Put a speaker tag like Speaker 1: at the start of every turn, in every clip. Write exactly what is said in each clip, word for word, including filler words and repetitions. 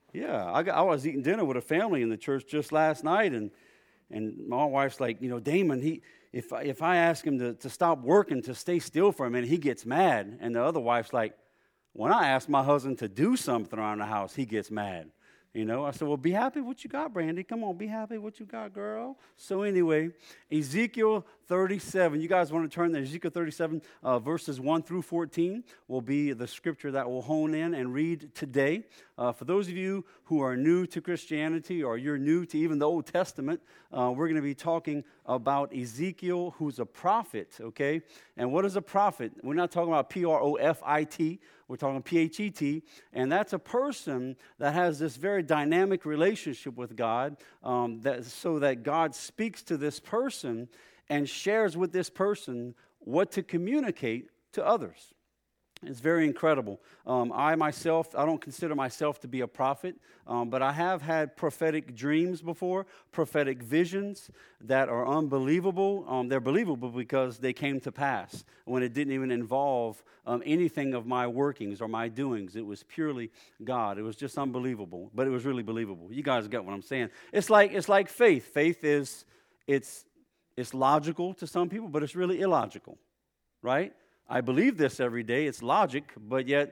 Speaker 1: Yeah, I, got, I was eating dinner with a family in the church just last night, and and my wife's like, you know, Damon, he if I, if I ask him to, to stop working, to stay still for a minute, he gets mad. And the other wife's like, when I ask my husband to do something around the house, he gets mad. You know, I said, well, be happy with what you got, Brandy. Come on, be happy with what you got, girl. So anyway, Ezekiel thirty-seven. You guys want to turn to Ezekiel thirty-seven, uh, verses one through fourteen will be the scripture that we'll hone in and read today. Uh, for those of you who are new to Christianity or you're new to even the Old Testament, uh, we're going to be talking about Ezekiel, who's a prophet, okay? And what is a prophet? We're not talking about P R O F I T. We're talking P H E T, and that's a person that has this very dynamic relationship with God, um, that, so that God speaks to this person and shares with this person what to communicate to others. It's very incredible. Um, I myself, I don't consider myself to be a prophet, um, but I have had prophetic dreams before, prophetic visions that are unbelievable. Um, they're believable because they came to pass when it didn't even involve um, anything of my workings or my doings. It was purely God. It was just unbelievable, but it was really believable. You guys get what I'm saying. It's like it's like faith. Faith is it's it's logical to some people, but it's really illogical, right? I believe this every day. It's logic, but yet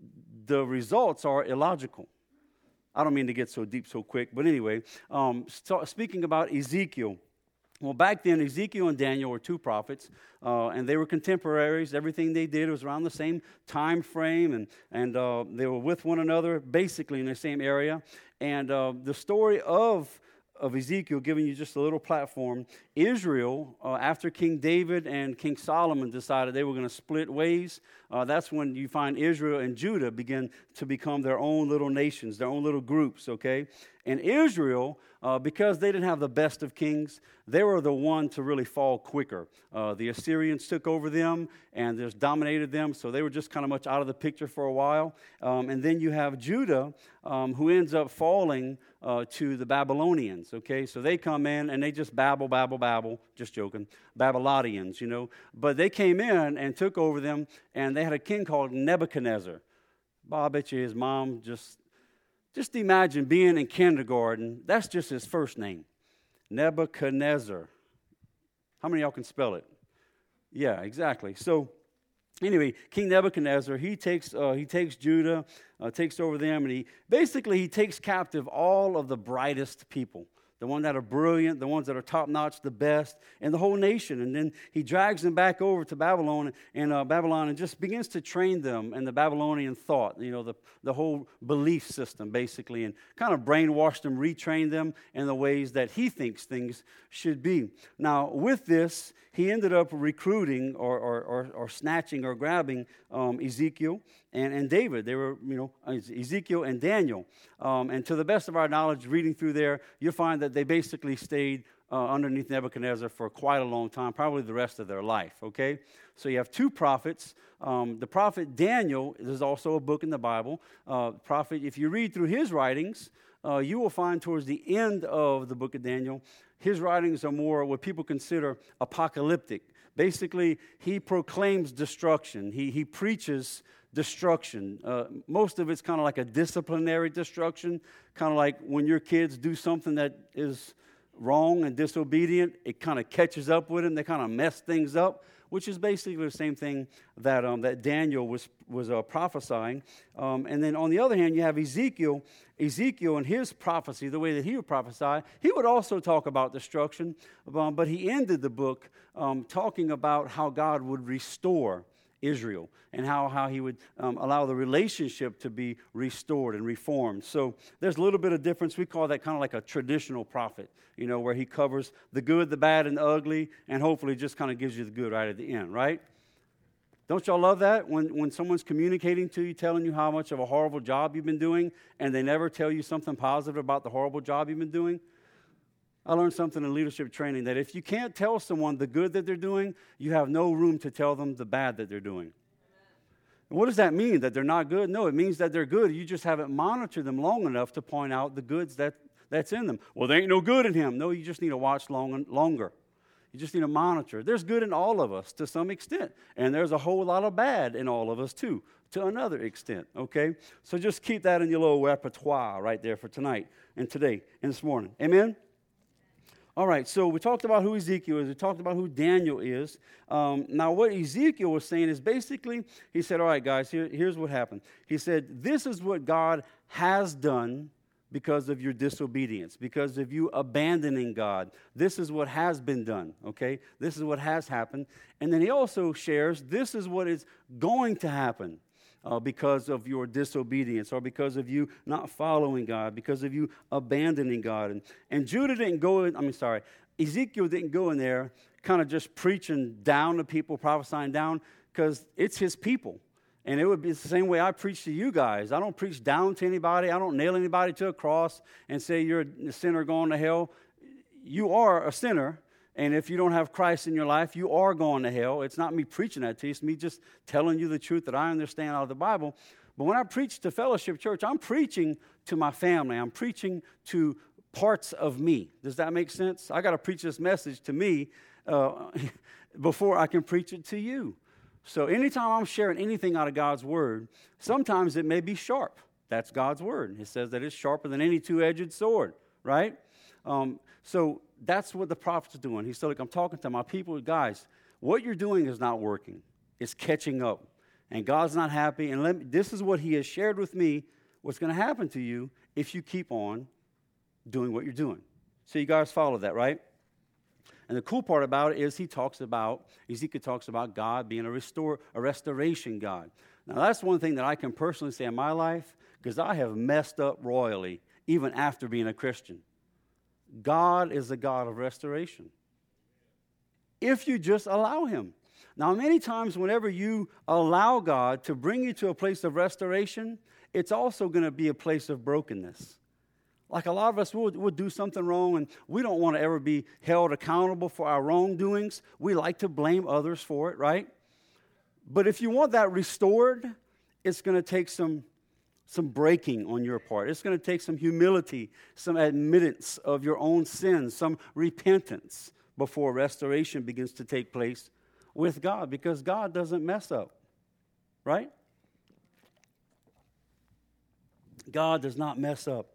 Speaker 1: the results are illogical. I don't mean to get so deep so quick, but anyway, um, so speaking about Ezekiel. Well, back then, Ezekiel and Daniel were two prophets, uh, and they were contemporaries. Everything they did was around the same time frame, and, and uh, they were with one another, basically in the same area. And uh, the story of of Ezekiel, giving you just a little platform, Israel, uh, after King David and King Solomon decided they were going to split ways, uh, that's when you find Israel and Judah begin to become their own little nations, their own little groups, okay? And Israel, uh, because they didn't have the best of kings, they were the one to really fall quicker. Uh, the Assyrians took over them and just dominated them, so they were just kind of much out of the picture for a while. Um, and then you have Judah, um, who ends up falling uh, to the Babylonians, okay? So they come in and they just babble, babble, babble, just joking, Babylonians, you know. But they came in and took over them, and they had a king called Nebuchadnezzar. Bob, I bet you his mom just... Just imagine being in kindergarten. That's just his first name, Nebuchadnezzar. How many of y'all can spell it? Yeah, exactly. So anyway, King Nebuchadnezzar, he takes uh, he takes Judah, uh, takes over them, and he basically he takes captive all of the brightest people. The ones that are brilliant, the ones that are top-notch, the best, and the whole nation. And then he drags them back over to Babylon and uh, Babylon and just begins to train them in the Babylonian thought, you know, the, the whole belief system, basically, and kind of brainwash them, retrain them in the ways that he thinks things should be. Now, with this, he ended up recruiting or or, or, or snatching or grabbing um, Ezekiel and, and David. They were, you know, Ezekiel and Daniel. Um, and to the best of our knowledge, reading through there, you'll find that they basically stayed uh, underneath Nebuchadnezzar for quite a long time, probably the rest of their life, okay? So you have two prophets. Um, the prophet Daniel, there's also a book in the Bible. Uh, prophet, if you read through his writings, uh, you will find towards the end of the book of Daniel, his writings are more what people consider apocalyptic. Basically, he proclaims destruction. He, he preaches destruction. Uh, most of it's kind of like a disciplinary destruction, kind of like when your kids do something that is wrong and disobedient, it kind of catches up with them. They kind of mess things up, which is basically the same thing that um, that Daniel was was uh, prophesying. Um, and then on the other hand, you have Ezekiel. Ezekiel and his prophecy, the way that he would prophesy, he would also talk about destruction, um, but he ended the book um, talking about how God would restore Israel and how, how he would um, allow the relationship to be restored and reformed. So there's a little bit of difference. We call that kind of like a traditional prophet, you know, where he covers the good, the bad, and the ugly, and hopefully just kind of gives you the good right at the end, right? Don't y'all love that? When when someone's communicating to you, telling you how much of a horrible job you've been doing, and they never tell you something positive about the horrible job you've been doing? I learned something in leadership training, that if you can't tell someone the good that they're doing, you have no room to tell them the bad that they're doing. And what does that mean? That they're not good? No, it means that they're good. You just haven't monitored them long enough to point out the goods that, that's in them. Well, there ain't no good in him. No, you just need to watch long, longer. You just need to monitor. There's good in all of us to some extent, and there's a whole lot of bad in all of us too. to another extent, okay? So just keep that in your little repertoire right there for tonight and today and this morning. Amen? All right, so we talked about who Ezekiel is. We talked about who Daniel is. Um, now, what Ezekiel was saying is basically, he said, all right, guys, here, here's what happened. He said, this is what God has done because of your disobedience, because of you abandoning God. This is what has been done, okay? This is what has happened. And then he also shares, this is what is going to happen. Uh, because of your disobedience, or because of you not following God, because of you abandoning God. And, and Judah didn't go in, I mean, sorry, Ezekiel didn't go in there kind of just preaching down to people, prophesying down, because it's his people. And it would be the same way I preach to you guys. I don't preach down to anybody. I don't nail anybody to a cross and say you're a sinner going to hell. You are a sinner. And if you don't have Christ in your life, you are going to hell. It's not me preaching that to you. It's me just telling you the truth that I understand out of the Bible. But when I preach to Fellowship Church, I'm preaching to my family. I'm preaching to parts of me. Does that make sense? I got to preach this message to me uh, before I can preach it to you. So anytime I'm sharing anything out of God's Word, sometimes it may be sharp. That's God's Word. It says that it's sharper than any two-edged sword, right? Um, so that's what the prophet's doing. He said, look, I'm talking to my people. Guys, what you're doing is not working. It's catching up. And God's not happy. And let me, this is what he has shared with me, what's going to happen to you if you keep on doing what you're doing. So you guys follow that, right? And the cool part about it is he talks about, Ezekiel talks about God being a restore, a restoration God. Now, that's one thing that I can personally say in my life, because I have messed up royally, even after being a Christian. God is a God of restoration. If you just allow him. Now, many times whenever you allow God to bring you to a place of restoration, it's also going to be a place of brokenness. Like a lot of us will, will do something wrong, and we don't want to ever be held accountable for our wrongdoings. We like to blame others for it, right? But if you want that restored, it's going to take some Some breaking on your part. It's going to take some humility, some admittance of your own sins, some repentance before restoration begins to take place with God, because God doesn't mess up, right? God does not mess up.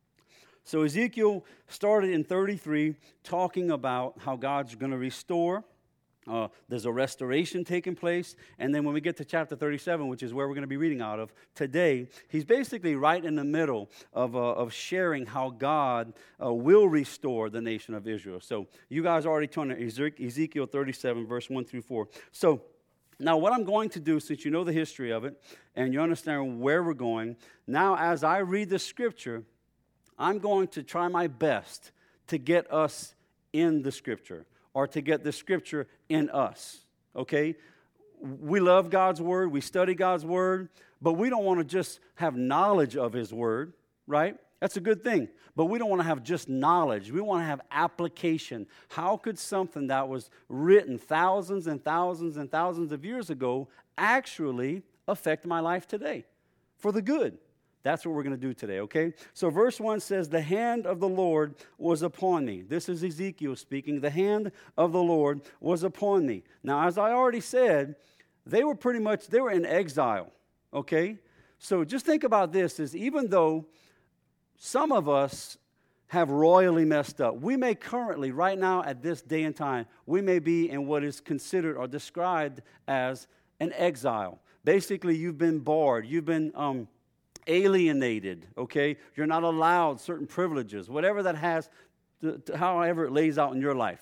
Speaker 1: So Ezekiel started in thirty-three talking about how God's going to restore. Uh, there's a restoration taking place. And then when we get to chapter thirty-seven, which is where we're going to be reading out of today, he's basically right in the middle of, uh, of sharing how God uh, will restore the nation of Israel. So you guys already turned to Ezekiel thirty-seven, verse one through four. So now what I'm going to do, since you know the history of it and you understand where we're going, now as I read the scripture, I'm going to try my best to get us in the scripture, or to get the scripture in us, okay? We love God's word, we study God's word, but we don't want to just have knowledge of his word, right? That's a good thing, but we don't want to have just knowledge. We want to have application. How could something that was written thousands and thousands and thousands of years ago actually affect my life today for the good? That's what we're going to do today, okay? So verse one says, the hand of the Lord was upon me. This is Ezekiel speaking. The hand of the Lord was upon me. Now, as I already said, they were pretty much, they were in exile, okay? So just think about this, is even though some of us have royally messed up, we may currently, right now at this day and time, we may be in what is considered or described as an exile. Basically, you've been barred. You've been um, alienated, okay? You're not allowed certain privileges, whatever that has, to, to, however it lays out in your life.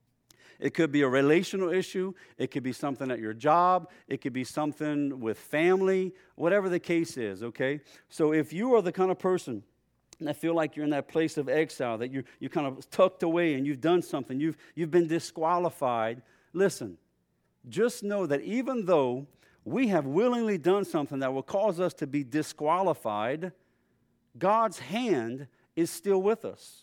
Speaker 1: It could be a relational issue. It could be something at your job. It could be something with family, whatever the case is, okay? So if you are the kind of person that feel like you're in that place of exile, that you're, you're kind of tucked away and you've done something, you've, you've been disqualified, listen, just know that even though we have willingly done something that will cause us to be disqualified, God's hand is still with us.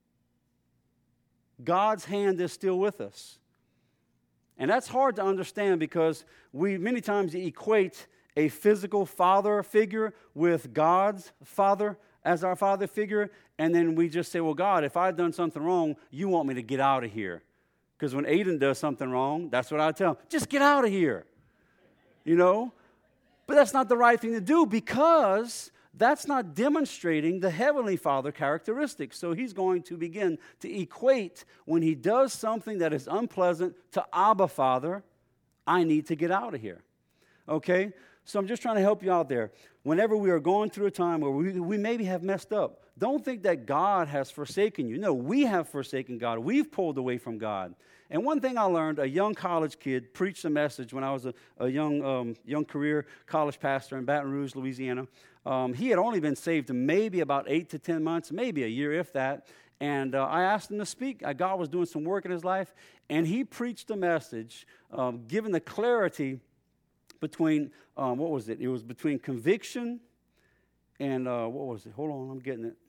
Speaker 1: God's hand is still with us. And that's hard to understand because we many times equate a physical father figure with God's father as our father figure, and then we just say, well, God, if I've done something wrong, you want me to get out of here. Because when Aiden does something wrong, that's what I tell him, just get out of here. You know? But that's not the right thing to do because that's not demonstrating the Heavenly Father characteristics. So he's going to begin to equate when he does something that is unpleasant to Abba, Father, I need to get out of here. Okay? So I'm just trying to help you out there. Whenever we are going through a time where we, we maybe have messed up, don't think that God has forsaken you. No, we have forsaken God. We've pulled away from God. And one thing I learned, a young college kid preached a message when I was a, a young um, young career college pastor in Baton Rouge, Louisiana. Um, he had only been saved maybe about eight to ten months, maybe a year, if that. And uh, I asked him to speak. Uh, God was doing some work in his life. And he preached a message, um, giving the clarity between, um, what was it? It was between conviction and, uh, what was it? Hold on, I'm getting it.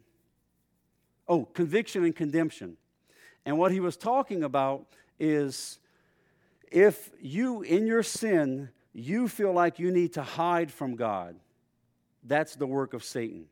Speaker 1: Oh, conviction and condemnation. And what he was talking about is if you, in your sin, you feel like you need to hide from God, that's the work of Satan.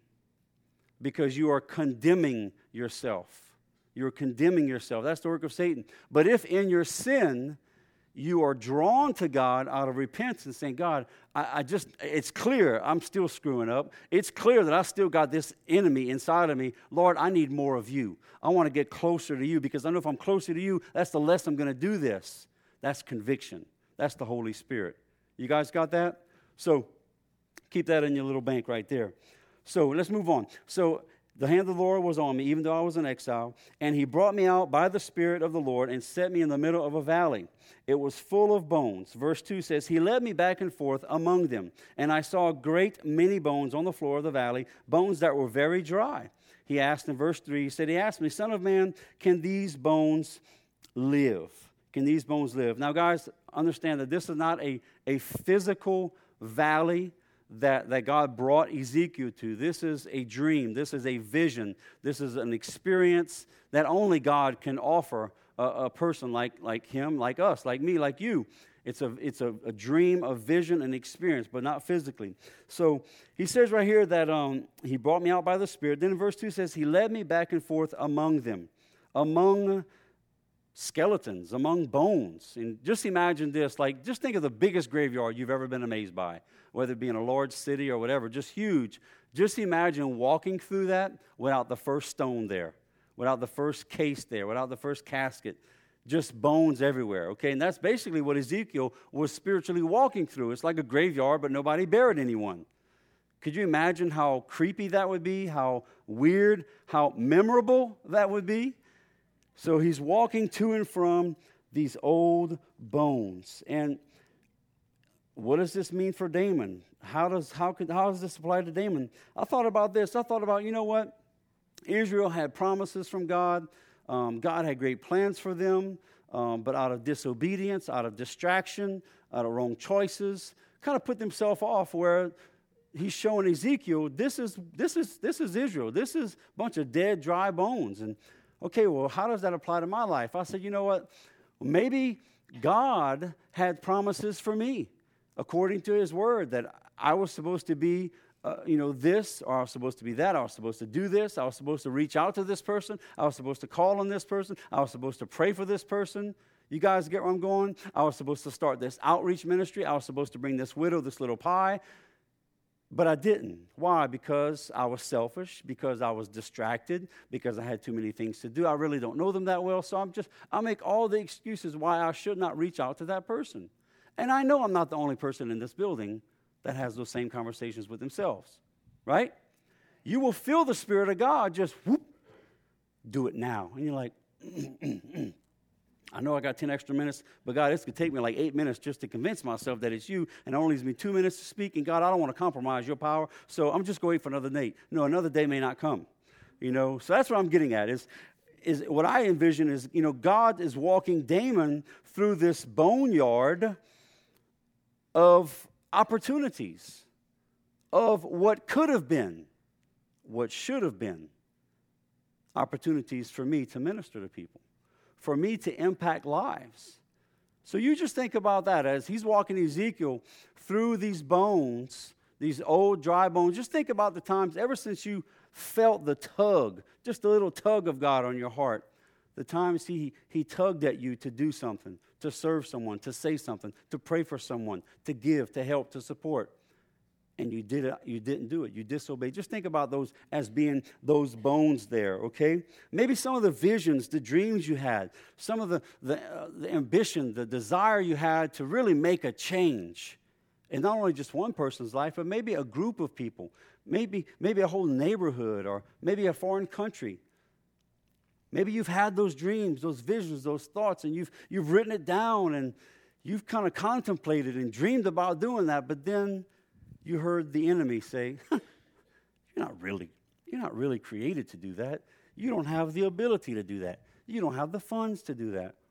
Speaker 1: Because you are condemning yourself. You're condemning yourself. That's the work of Satan. But if in your sin, you are drawn to God out of repentance, saying, God, I, I just, it's clear I'm still screwing up. It's clear that I still got this enemy inside of me. Lord, I need more of you. I want to get closer to you because I know if I'm closer to you, that's the less I'm going to do this. That's conviction. That's the Holy Spirit. You guys got that? So keep that in your little bank right there. So let's move on. So the hand of the Lord was on me, even though I was in exile, and he brought me out by the Spirit of the Lord and set me in the middle of a valley. It was full of bones. Verse two says, he led me back and forth among them, and I saw great many bones on the floor of the valley, bones that were very dry. He asked in verse three, he said, he asked me, Son of man, can these bones live? Can these bones live? Now, guys, understand that this is not a, a physical valley that, that God brought Ezekiel to. This is a dream. This is a vision. This is an experience that only God can offer a, a person like, like him, like us, like me, like you. It's a it's a, a dream, a vision, an experience, but not physically. So he says right here that um, he brought me out by the Spirit. Then in verse two says, he led me back and forth among them, among skeletons, among bones. And just imagine this, like just think of the biggest graveyard you've ever been amazed by, whether it be in a large city or whatever, just huge. Just imagine walking through that without the first stone there, without the first case there, without the first casket. Just bones everywhere, okay? And that's basically what Ezekiel was spiritually walking through. It's like a graveyard, but nobody buried anyone. Could you imagine how creepy that would be, how weird, how memorable that would be? So he's walking to and from these old bones. And what does this mean for Damon? How does how could how does this apply to Damon? I thought about this. I thought about, you know what? Israel had promises from God. Um, God had great plans for them, um, but out of disobedience, out of distraction, out of wrong choices, kind of put themselves off where he's showing Ezekiel, this is this is this is Israel. This is a bunch of dead, dry bones. And okay, well, how does that apply to my life? I said, you know what? Maybe God had promises for me, according to his word, that I was supposed to be Uh, you know, this, or I was supposed to be that, I was supposed to do this, I was supposed to reach out to this person, I was supposed to call on this person, I was supposed to pray for this person. You guys get where I'm going? I was supposed to start this outreach ministry, I was supposed to bring this widow this little pie, but I didn't. Why? Because I was selfish, because I was distracted, because I had too many things to do. I really don't know them that well, so I'm just, I make all the excuses why I should not reach out to that person. And I know I'm not the only person in this building that has those same conversations with themselves, right? You will feel the Spirit of God just, whoop, do it now. And you're like, I know I got ten extra minutes, but God, this could take me like eight minutes just to convince myself that it's you, and it only leaves me two minutes to speak, and God, I don't want to compromise your power, so I'm just going to wait for another day. No, another day may not come, you know? So that's what I'm getting at, is, is what I envision is, you know, God is walking Damon through this boneyard of opportunities, of what could have been, what should have been, opportunities for me to minister to people, for me to impact lives. So you just think about that as he's walking Ezekiel through these bones, these old dry bones. Just think about the times ever since you felt the tug, just a little tug of God on your heart, the times he, he tugged at you to do something, to serve someone, to say something, to pray for someone, to give, to help, to support. and you did it, you didn't do it. You disobeyed. Just think about those as being those bones there, okay? Maybe some of the visions, the dreams you had, some of the, the, uh, the ambition, the desire you had to really make a change in not only just one person's life, but maybe a group of people, maybe, maybe a whole neighborhood, or maybe a foreign country. Maybe you've had those dreams, those visions, those thoughts, and you've, you've written it down, and you've kind of contemplated and dreamed about doing that, but then you heard the enemy say, you're not really, you're not really created to do that. You don't have the ability to do that. You don't have the funds to do that.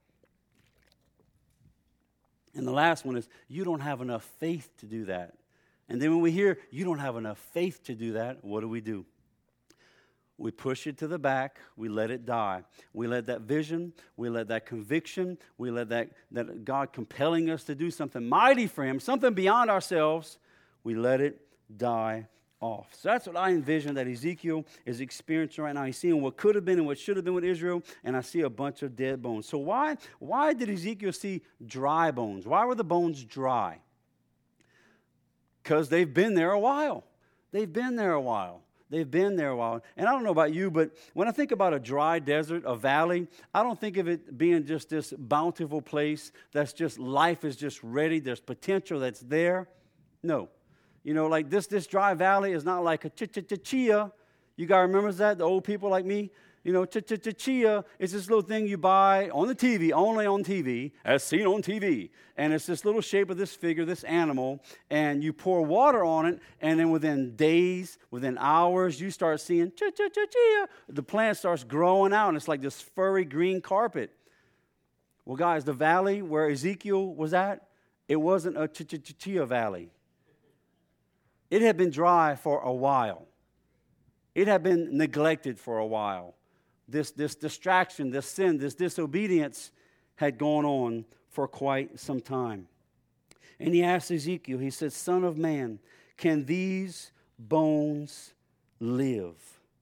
Speaker 1: And the last one is, you don't have enough faith to do that. And then when we hear, you don't have enough faith to do that, what do we do? We push it to the back. We let it die. We let that vision, we let that conviction, we let that, that God compelling us to do something mighty for Him, something beyond ourselves, we let it die off. So that's what I envision that Ezekiel is experiencing right now. He's seeing what could have been and what should have been with Israel, and I see a bunch of dead bones. So why, why did Ezekiel see dry bones? Why were the bones dry? Because they've been there a while. They've been there a while. They've been there a while. And I don't know about you, but when I think about a dry desert, a valley, I don't think of it being just this bountiful place that's just, life is just ready. There's potential that's there. No. You know, like this, this dry valley is not like a ch-ch-ch-chia. You guys remember that? The old people like me? You know, ch-ch-ch-chia is this little thing you buy on the T V, only on T V, as seen on T V. And it's this little shape of this figure, this animal, and you pour water on it, and then within days, within hours, you start seeing ch-ch-ch-chia. The plant starts growing out, and it's like this furry green carpet. Well, guys, the valley where Ezekiel was at, it wasn't a ch-ch-ch-chia valley. It had been dry for a while. It had been neglected for a while. This, this distraction, this sin, this disobedience had gone on for quite some time. And he asked Ezekiel, he said, Son of man, can these bones live?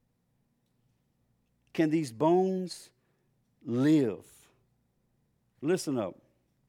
Speaker 1: Can these bones live? Listen up.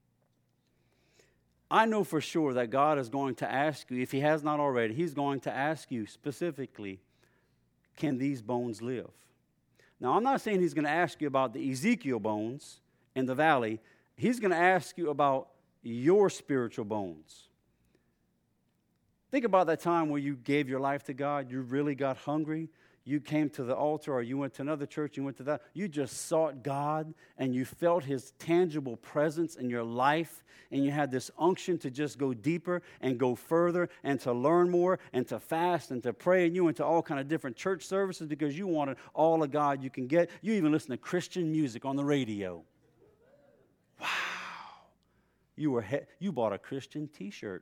Speaker 1: I know for sure that God is going to ask you, if He has not already, He's going to ask you specifically, can these bones live? Now, I'm not saying He's going to ask you about the Ezekiel bones in the valley. He's going to ask you about your spiritual bones. Think about that time where you gave your life to God, you really got hungry, you came to the altar, or you went to another church, you went to that, you just sought God, and you felt His tangible presence in your life, and you had this unction to just go deeper and go further and to learn more and to fast and to pray, and you went to all kind of different church services because you wanted all of God you can get. You even listened to Christian music on the radio. Wow. You were he- you bought a Christian t-shirt.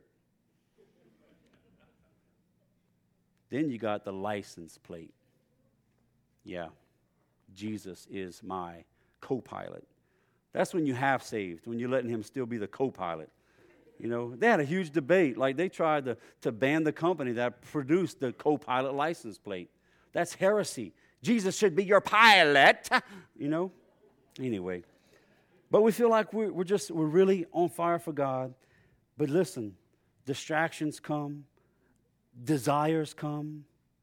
Speaker 1: Then you got the license plate. Yeah, Jesus is my co-pilot. That's when you have saved, when you're letting Him still be the co-pilot. You know, they had a huge debate. Like, they tried to, to ban the company that produced the co-pilot license plate. That's heresy. Jesus should be your pilot, you know. Anyway, but we feel like we're, we're just, we're really on fire for God. But listen, distractions come, desires come,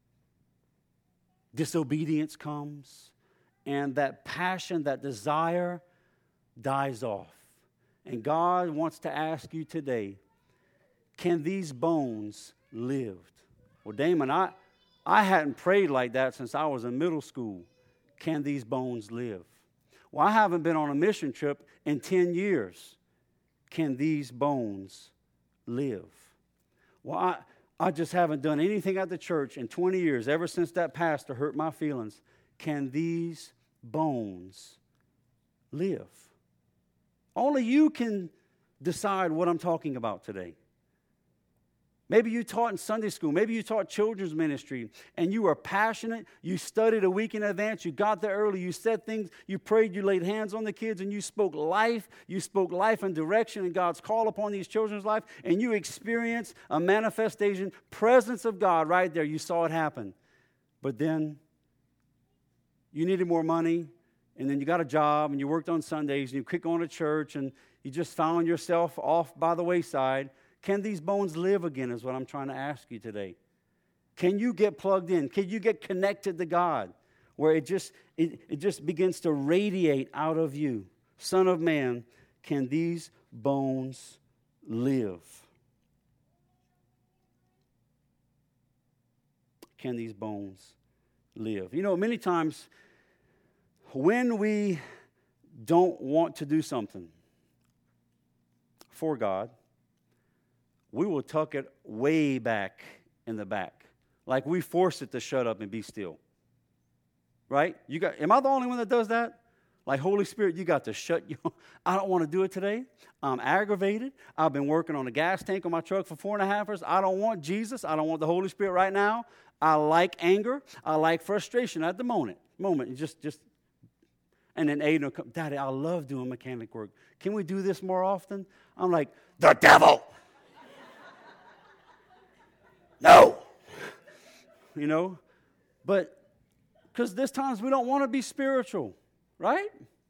Speaker 1: disobedience comes, and that passion, that desire dies off. And God wants to ask you today, can these bones live? Well, Damon, I, I hadn't prayed like that since I was in middle school. Can these bones live? Well, I haven't been on a mission trip in ten years. Can these bones live? Well, I... I just haven't done anything at the church in twenty years, ever since that pastor hurt my feelings. Can these bones live? Only you can decide what I'm talking about today. Maybe you taught in Sunday school. Maybe you taught children's ministry, and you were passionate. You studied a week in advance. You got there early. You said things. You prayed. You laid hands on the kids, and you spoke life. You spoke life and direction and God's call upon these children's life, and you experienced a manifestation, presence of God right there. You saw it happen. But then you needed more money, and then you got a job, and you worked on Sundays, and you quit going to church, and you just found yourself off by the wayside. Can these bones live again is what I'm trying to ask you today. Can you get plugged in? Can you get connected to God where it just, it, it just begins to radiate out of you? Son of man, can these bones live? Can these bones live? You know, many times when we don't want to do something for God, we will tuck it way back in the back. Like we force it to shut up and be still. Right? You got, am I the only one that does that? Like, Holy Spirit, you got to shut you. I don't want to do it today. I'm aggravated. I've been working on a gas tank on my truck for four and a half hours. I don't want Jesus. I don't want the Holy Spirit right now. I like anger. I like frustration at the moment. Moment. Just, just. And then Aiden will come, Daddy, I love doing mechanic work. Can we do this more often? I'm like, the devil. No. You know? But, because there's times we don't want to be spiritual. Right?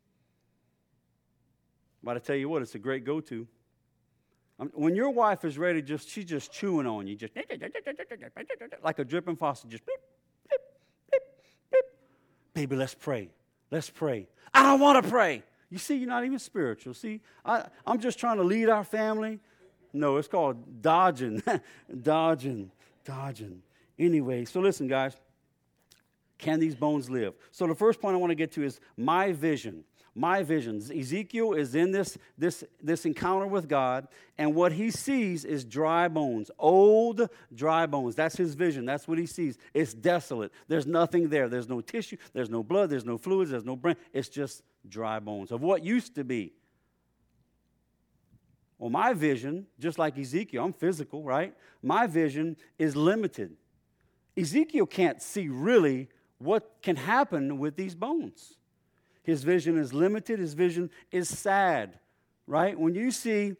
Speaker 1: But I tell you what, it's a great go-to. When your wife is ready, just she's just chewing on you, just like a dripping faucet, just beep, beep, beep, beep. Baby, let's pray. Let's pray. I don't want to pray. You see, you're not even spiritual. See, I, I'm just trying to lead our family. No, it's called dodging, dodging, dodging. Anyway, so listen, guys. Can these bones live? So the first point I want to get to is my vision. My vision. Ezekiel is in this, this, this encounter with God, and what he sees is dry bones, old dry bones. That's his vision. That's what he sees. It's desolate. There's nothing there. There's no tissue. There's no blood. There's no fluids. There's no brain. It's just dry bones of what used to be. Well, my vision, just like Ezekiel, I'm physical, right? My vision is limited. Ezekiel can't see really what can happen with these bones. His vision is limited. His vision is sad, right? When you see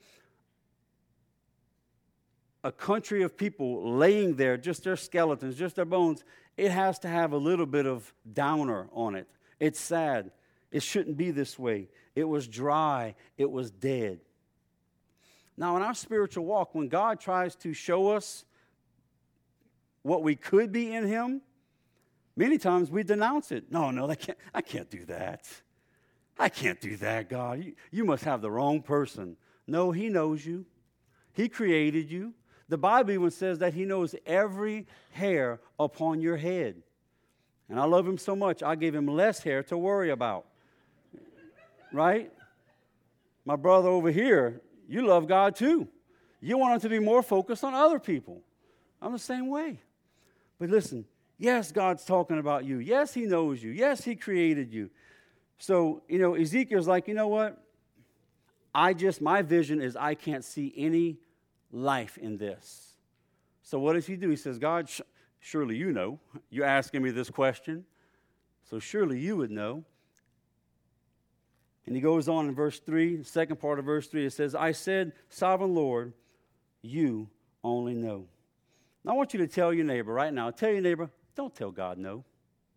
Speaker 1: a country of people laying there, just their skeletons, just their bones, it has to have a little bit of downer on it. It's sad. It shouldn't be this way. It was dry. It was dead. Now, in our spiritual walk, when God tries to show us what we could be in Him, many times we denounce it. No, no, I can't, I can't do that. I can't do that, God. You, you must have the wrong person. No, He knows you. He created you. The Bible even says that He knows every hair upon your head. And I love Him so much, I gave Him less hair to worry about. Right? My brother over here, you love God too. You want Him to be more focused on other people. I'm the same way. But listen, yes, God's talking about you. Yes, He knows you. Yes, He created you. So, you know, Ezekiel's like, you know what? I just, my vision is I can't see any life in this. So what does he do? He says, God, sh- surely you know. You're asking me this question. So surely you would know. And he goes on in verse three, the second part of verse three, it says, I said, Sovereign Lord, you only know. Now I want you to tell your neighbor right now, tell your neighbor, don't tell God no.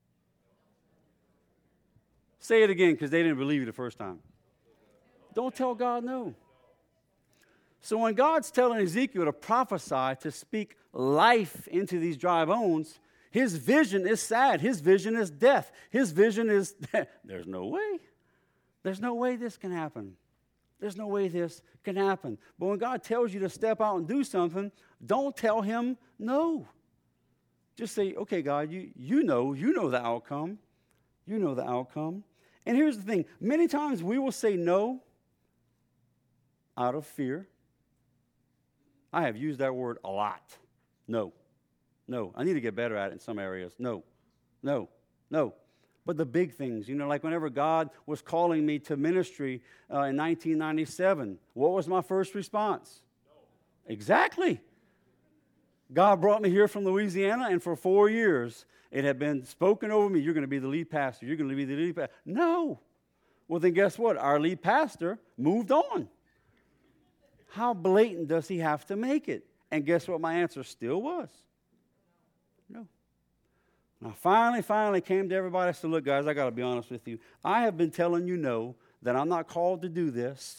Speaker 1: Say it again because they didn't believe you the first time. Don't tell God no. So when God's telling Ezekiel to prophesy, to speak life into these dry bones, his vision is sad. His vision is death. His vision is, there's no way. There's no way this can happen. There's no way this can happen. But when God tells you to step out and do something, don't tell Him no. Just say, okay, God, you, you know, you know the outcome. You know the outcome. And here's the thing. Many times we will say no out of fear. I have used that word a lot. No. No. I need to get better at it in some areas. No. No. No. But the big things, you know, like whenever God was calling me to ministry uh, in nineteen ninety-seven, what was my first response? No. Exactly. God brought me here from Louisiana, and for four years, it had been spoken over me, you're going to be the lead pastor, you're going to be the lead pastor. No. Well, then guess what? Our lead pastor moved on. How blatant does he have to make it? And guess what my answer still was? No. And I finally, finally came to everybody and said, look, guys, I got to be honest with you. I have been telling you no, that I'm not called to do this.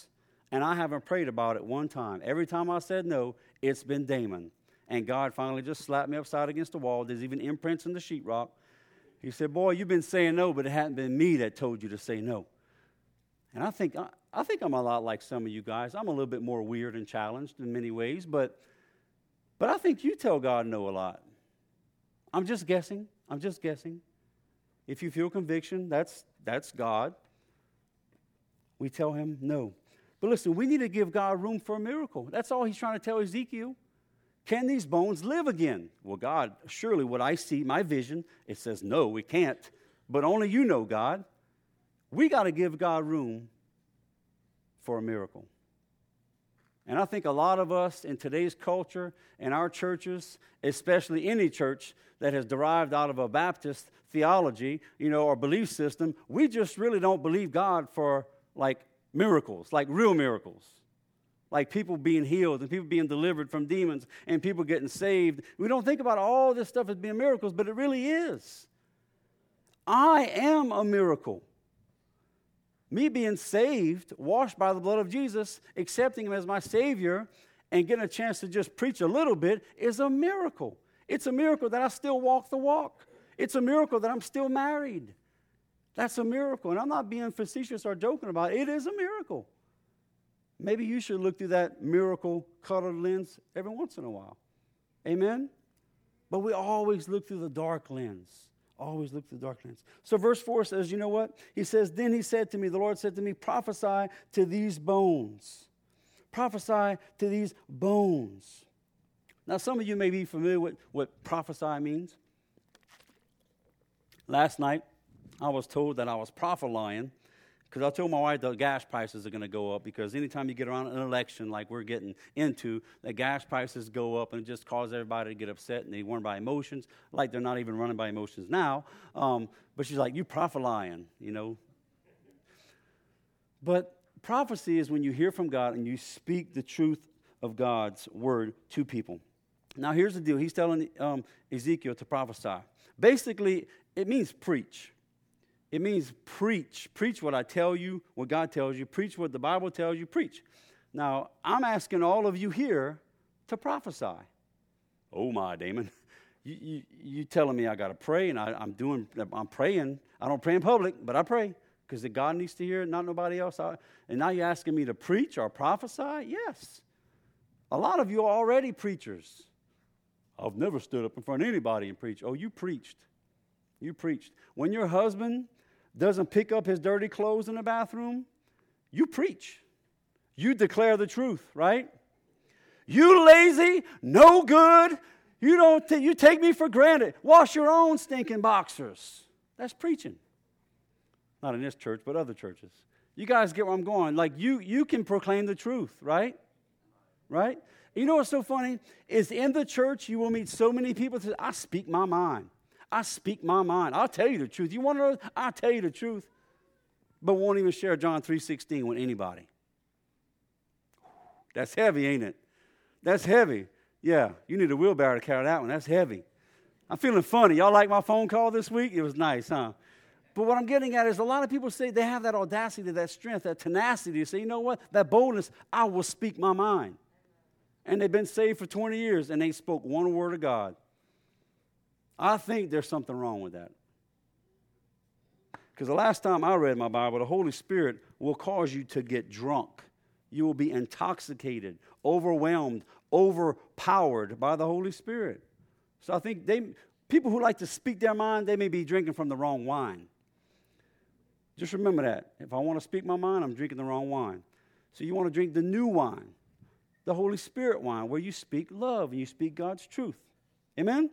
Speaker 1: And I haven't prayed about it one time. Every time I said no, it's been Damon. And God finally just slapped me upside against the wall. There's even imprints in the sheetrock. He said, boy, you've been saying no, but it hadn't been me that told you to say no. And I think, I, I think I'm a lot like some of you guys. I'm a little bit more weird and challenged in many ways, but, but I think you tell God no a lot. I'm just guessing. I'm just guessing. If you feel conviction, that's, that's God. We tell him no. But listen, we need to give God room for a miracle. That's all he's trying to tell Ezekiel. Can these bones live again? Well, God, surely what I see, my vision, it says, no, we can't. But only you know, God. We got to give God room for a miracle. And I think a lot of us in today's culture, in our churches, especially any church that has derived out of a Baptist theology, you know, or belief system, we just really don't believe God for, like, miracles, like real miracles. Like people being healed and people being delivered from demons and people getting saved. We don't think about all this stuff as being miracles, but it really is. I am a miracle. Me being saved, washed by the blood of Jesus, accepting him as my Savior, and getting a chance to just preach a little bit is a miracle. It's a miracle that I still walk the walk. It's a miracle that I'm still married. That's a miracle. And I'm not being facetious or joking about it. It is a miracle. Maybe you should look through that miracle-colored lens every once in a while. Amen? But we always look through the dark lens. Always look through the dark lens. So verse four says, you know what? He says, then he said to me, the Lord said to me, prophesy to these bones. Prophesy to these bones. Now, some of you may be familiar with what prophesy means. Last night, I was told that I was prophesying. Because I told my wife the gas prices are going to go up because anytime you get around an election like we're getting into, the gas prices go up and it just causes everybody to get upset and they run by emotions, like they're not even running by emotions now. Um, but she's like, you prophesying, you know. But prophecy is when you hear from God and you speak the truth of God's word to people. Now here's the deal. He's telling um, Ezekiel to prophesy. Basically, it means preach. It means preach. Preach what I tell you, what God tells you. Preach what the Bible tells you. Preach. Now, I'm asking all of you here to prophesy. Oh, my, Damon. You, you, you telling me I got to pray, and I, I'm doing, I'm praying. I don't pray in public, but I pray because God needs to hear it, not nobody else. I, and now you're asking me to preach or prophesy? Yes. A lot of you are already preachers. I've never stood up in front of anybody and preached. Oh, you preached. You preached. When your husband doesn't pick up his dirty clothes in the bathroom, you preach. You declare the truth, right? You lazy, no good. You don't. T- you take me for granted. Wash your own stinking boxers. That's preaching. Not in this church, but other churches. You guys get where I'm going. Like you, you can proclaim the truth, right? Right? You know what's so funny is in the church you will meet so many people that say, I speak my mind. I speak my mind. I'll tell you the truth. You want to know? I'll tell you the truth. But won't even share John three sixteen with anybody. That's heavy, ain't it? That's heavy. Yeah, you need a wheelbarrow to carry that one. That's heavy. I'm feeling funny. Y'all like my phone call this week? It was nice, huh? But what I'm getting at is a lot of people say they have that audacity, that strength, that tenacity to say, you know what? That boldness, I will speak my mind. And they've been saved for twenty years and they spoke one word of God. I think there's something wrong with that. Because the last time I read my Bible, the Holy Spirit will cause you to get drunk. You will be intoxicated, overwhelmed, overpowered by the Holy Spirit. So I think they, people who like to speak their mind, they may be drinking from the wrong wine. Just remember that. If I want to speak my mind, I'm drinking the wrong wine. So you want to drink the new wine, the Holy Spirit wine, where you speak love and you speak God's truth. Amen?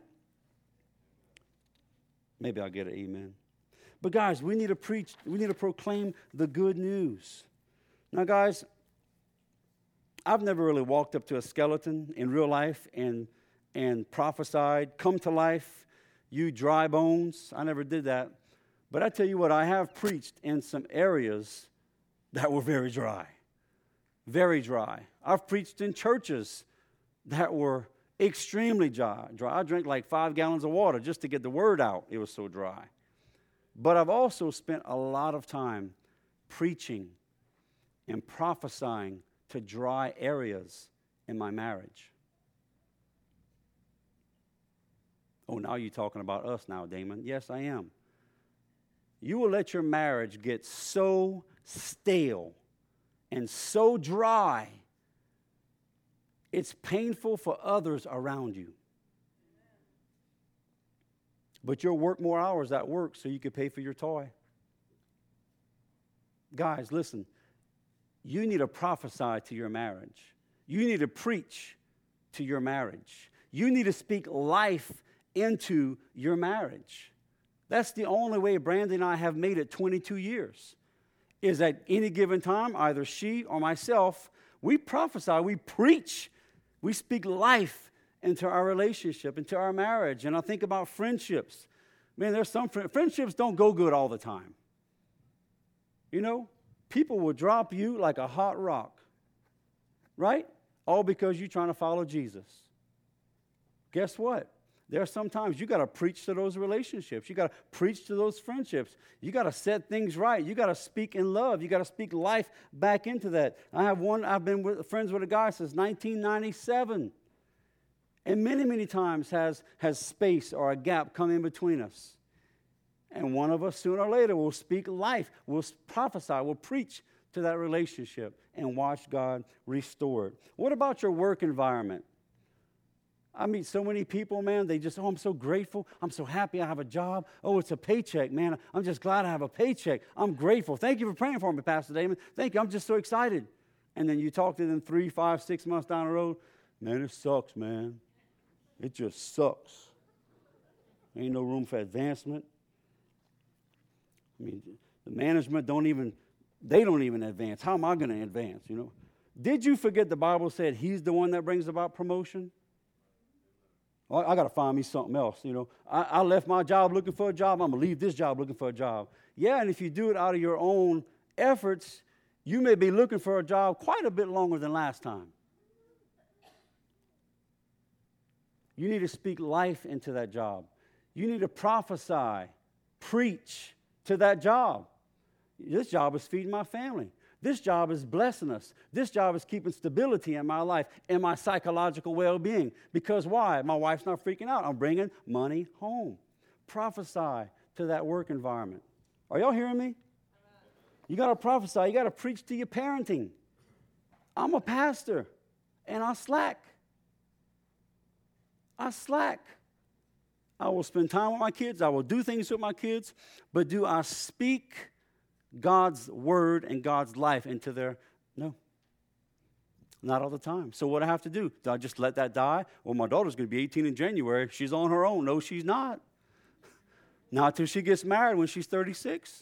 Speaker 1: Maybe I'll get an amen. But guys, we need to preach, we need to proclaim the good news. Now guys, I've never really walked up to a skeleton in real life and, and prophesied, come to life, you dry bones. I never did that. But I tell you what, I have preached in some areas that were very dry. Very dry. I've preached in churches that were extremely dry. dry. I drank like five gallons of water just to get the word out. It was so dry. But I've also spent a lot of time preaching and prophesying to dry areas in my marriage. Oh, now you're talking about us now, Damon. Yes, I am. You will let your marriage get so stale and so dry, it's painful for others around you. But you'll work more hours at work so you can pay for your toy. Guys, listen. You need to prophesy to your marriage. You need to preach to your marriage. You need to speak life into your marriage. That's the only way Brandy and I have made it twenty-two years. Is at any given time, either she or myself, we prophesy, we preach, we speak life into our relationship, into our marriage. And I think about friendships. Man, there's some fr- friendships don't go good all the time. You know, people will drop you like a hot rock, right? All because you're trying to follow Jesus. Guess what? There are sometimes you got to preach to those relationships. You got to preach to those friendships. You got to set things right. You got to speak in love. You got to speak life back into that. I have one, I've been with, friends with a guy since nineteen ninety-seven. And many, many times has, has space or a gap come in between us. And one of us, sooner or later, will speak life, will prophesy, will preach to that relationship and watch God restore it. What about your work environment? I meet so many people, man, they just, oh, I'm so grateful. I'm so happy I have a job. Oh, it's a paycheck, man. I'm just glad I have a paycheck. I'm grateful. Thank you for praying for me, Pastor Damon. Thank you. I'm just so excited. And then you talk to them three, five, six months down the road. Man, it sucks, man. It just sucks. Ain't no room for advancement. I mean, the management don't even, they don't even advance. How am I going to advance, you know? Did you forget the Bible said he's the one that brings about promotion? Well, I got to find me something else, you know. I, I left my job looking for a job. I'm going to leave this job looking for a job. Yeah, and if you do it out of your own efforts, you may be looking for a job quite a bit longer than last time. You need to speak life into that job. You need to prophesy, preach to that job. This job is feeding my family. This job is blessing us. This job is keeping stability in my life and my psychological well-being. Because why? My wife's not freaking out. I'm bringing money home. Prophesy to that work environment. Are y'all hearing me? You got to prophesy. You got to preach to your parenting. I'm a pastor, and I slack. I slack. I will spend time with my kids. I will do things with my kids. But do I speak God's word and God's life into their, no, not all the time. So what do I have to do? Do I just let that die? Well, my daughter's going to be eighteen in January. She's on her own. No, she's not. Not till she gets married when she's thirty-six.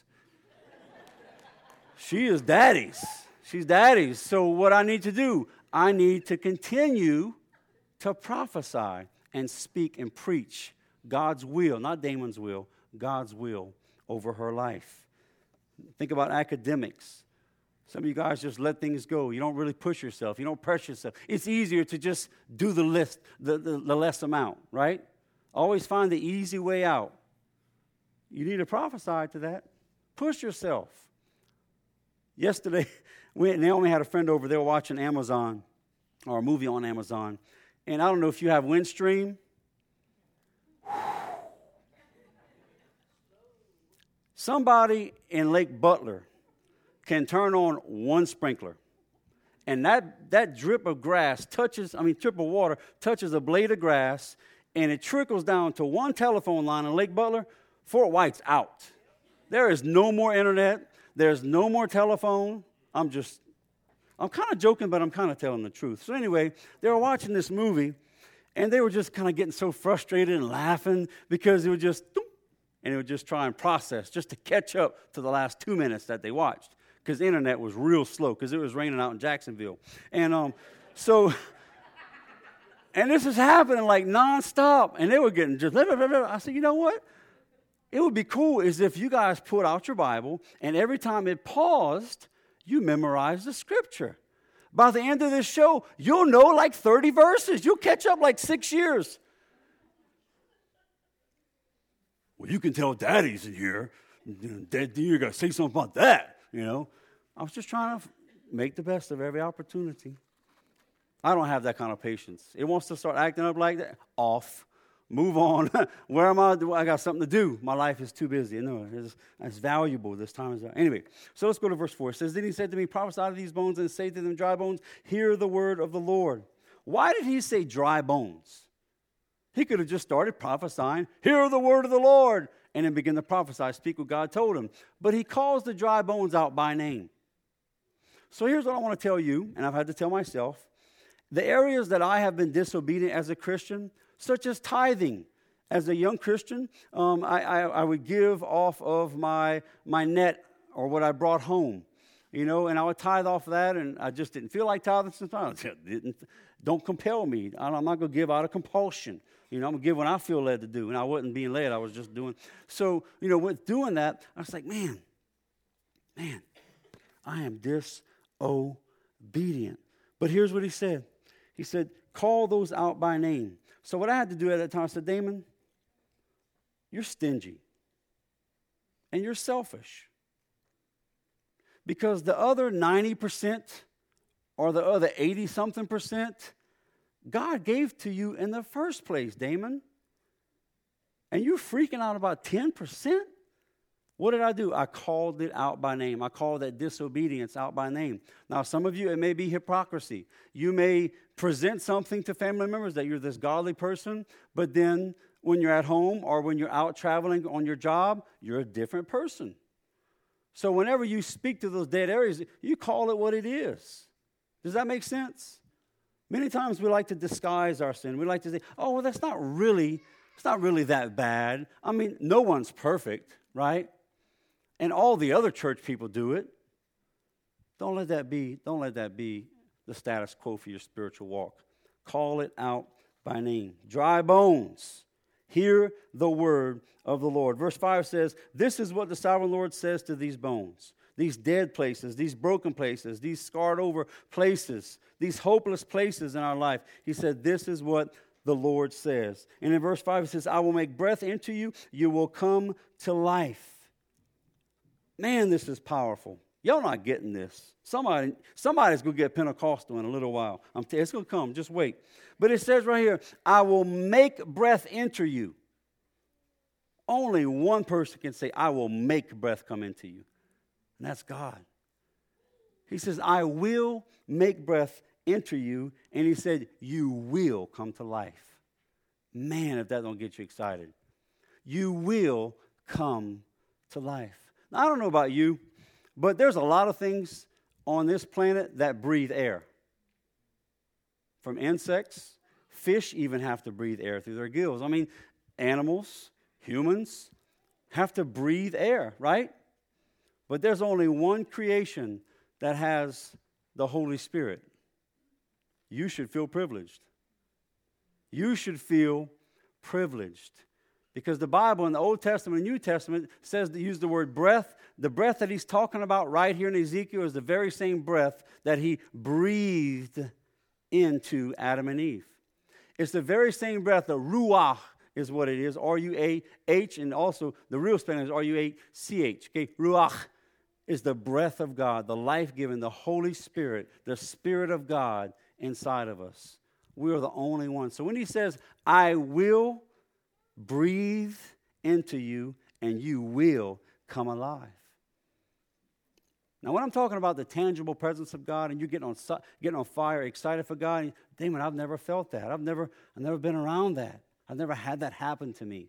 Speaker 1: She is daddy's. She's daddy's. So what I need to do, I need to continue to prophesy and speak and preach God's will, not Damon's will, God's will over her life. Think about academics. Some of you guys just let things go. You don't really push yourself. You don't pressure yourself. It's easier to just do the list, the, the, the less amount, right? Always find the easy way out. You need to prophesy to that. Push yourself. Yesterday, we, Naomi had a friend over there watching Amazon, or a movie on Amazon. And I don't know if you have Windstream. Somebody in Lake Butler can turn on one sprinkler, and that, that drip of grass touches, I mean, drip of water touches a blade of grass, and it trickles down to one telephone line in Lake Butler. Fort White's out. There is no more internet. There's no more telephone. I'm just, I'm kind of joking, but I'm kind of telling the truth. So anyway, they were watching this movie, and they were just kind of getting so frustrated and laughing because it was just, and it would just try and process just to catch up to the last two minutes that they watched because the internet was real slow because it was raining out in Jacksonville. And um, so, and this is happening like nonstop, and they were getting just, I said, you know what? It would be cool is if you guys put out your Bible, and every time it paused, you memorize the scripture. By the end of this show, you'll know like thirty verses. You'll catch up like six years. Well, you can tell Daddy's in here. Dad, you got to say something about that, you know. I was just trying to make the best of every opportunity. I don't have that kind of patience. It wants to start acting up like that. Off. Move on. Where am I? I got something to do. My life is too busy. No, it's, it's valuable. This time is valuable. Anyway, so let's go to verse four. It says, then he said to me, prophesy to these bones and say to them, dry bones, hear the word of the Lord. Why did he say dry bones? He could have just started prophesying, hear the word of the Lord, and then begin to prophesy, speak what God told him. But he calls the dry bones out by name. So here's what I want to tell you, and I've had to tell myself. The areas that I have been disobedient as a Christian, such as tithing. As a young Christian, um, I, I, I would give off of my, my net or what I brought home, you know, and I would tithe off of that, and I just didn't feel like tithing sometimes. Didn't, don't compel me. I'm not going to give out of compulsion. You know, I'm going to give when I feel led to do, and I wasn't being led. I was just doing. So, you know, with doing that, I was like, man, man, I am disobedient. But here's what he said. He said, call those out by name. So what I had to do at that time, I said, Damon, you're stingy. And you're selfish. Because the other ninety percent or the other eighty-something percent, God gave to you in the first place, Damon. And you're freaking out about ten percent? What did I do? I called it out by name. I called that disobedience out by name. Now, some of you, it may be hypocrisy. You may present something to family members that you're this godly person, but then when you're at home or when you're out traveling on your job, you're a different person. So whenever you speak to those dead areas, you call it what it is. Does that make sense? Many times we like to disguise our sin. We like to say, oh, well, that's not really, it's not really that bad. I mean, no one's perfect, right? And all the other church people do it. Don't let that be, don't let that be the status quo for your spiritual walk. Call it out by name. Dry bones, hear the word of the Lord. Verse five says, this is what the sovereign Lord says to these bones, these dead places, these broken places, these scarred over places, these hopeless places in our life. He said, this is what the Lord says. And in verse five, it says, I will make breath into you. You will come to life. Man, this is powerful. Y'all not getting this. Somebody, somebody's going to get Pentecostal in a little while. I'm t- it's going to come. Just wait. But it says right here, I will make breath enter you. Only one person can say, I will make breath come into you. And that's God. He says, I will make breath enter you. And he said, you will come to life. Man, if that don't get you excited. You will come to life. Now, I don't know about you, but there's a lot of things on this planet that breathe air. From insects, fish even have to breathe air through their gills. I mean, animals, humans have to breathe air, right? But there's only one creation that has the Holy Spirit. You should feel privileged. You should feel privileged. Because the Bible in the Old Testament and New Testament says to use the word breath. The breath that he's talking about right here in Ezekiel is the very same breath that he breathed into Adam and Eve. It's the very same breath, the ruach is what it is, R U A H, and also the real spelling is R U A C H. Okay, ruach is the breath of God, the life-giving, the Holy Spirit, the Spirit of God inside of us. We are the only ones. So when he says, I will breathe into you, and you will come alive. Now, when I'm talking about the tangible presence of God, and you getting on getting on fire, excited for God, Damon, I've never felt that. I've never, I've never been around that. I've never had that happen to me.